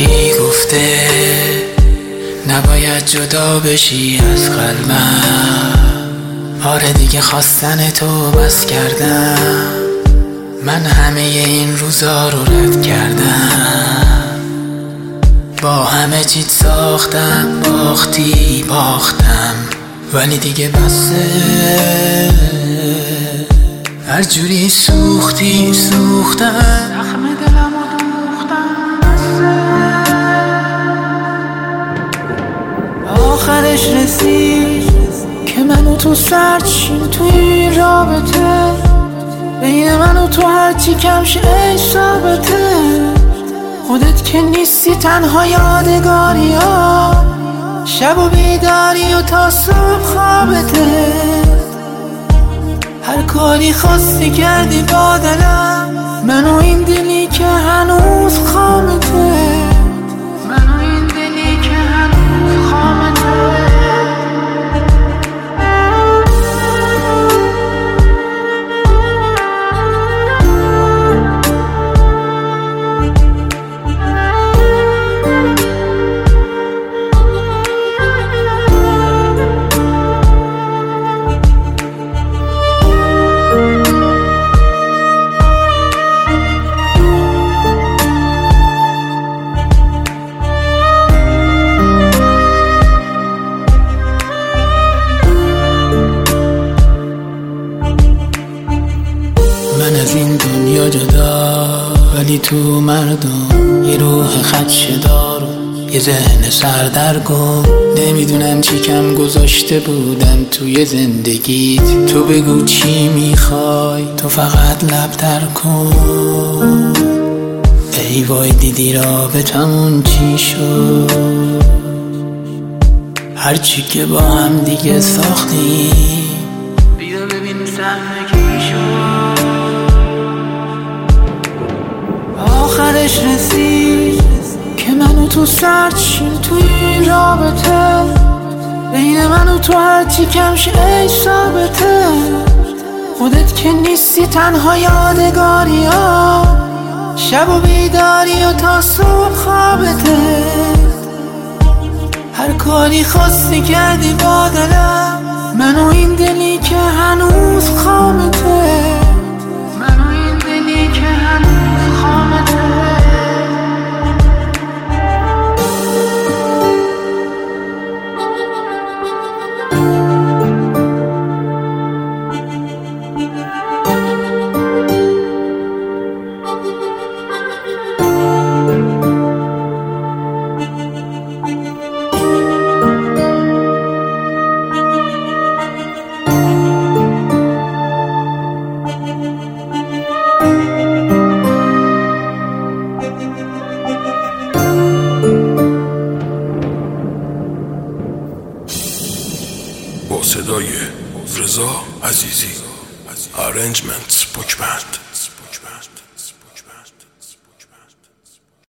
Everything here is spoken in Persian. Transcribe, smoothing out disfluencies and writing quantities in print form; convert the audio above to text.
کی گفته نباید جدا بشی از قلبم؟ آره دیگه خواستن تو بس کردم، من همه این روزا رو رد کردم. با همه چیت ساختم، باختی باختم، ولی دیگه بسه. هر جوری سوختی سوختم، زخم دلمو دوختم، بسه. آخرش رسید که من و تو سرد شیم توی این رابطه، بین من و تو هرچی کم شه ای ثابته. خودت که نیستی تنها یادگاری ها، شب و بیداری و تا صبح خوابته. هر کاری خواستی کردی با دلم، من و این دلی که هنوز خامته، من و این دلی که هنوز خامته. من از این دنیا جدا، ولی تو مردم یه روح خدشه دار و یه ذهن سردرگم. نمیدونم چی کم گذاشته بودم توی زندگیت. تو بگو چی میخوای، تو فقط لب در کن. ای وای دیدی رابطمون چی شد، هرچی که با هم دیگه ساختیم. بیا ببین سرنگی شد. آخرش رسید که من و تو سرد شیم توی این رابطه، بین من و تو هرچی کم شه ای ثابته. خودت که نیستی تنها یادگاری ها، شب و بیداری و تا صبح خوابته. هر کاری خواستی کردی با دلم، من و این دلی که هنوز خامته، من و این دلی که هنوز خامته. با صدای رضا عزیزی، Arrangements بوک بند.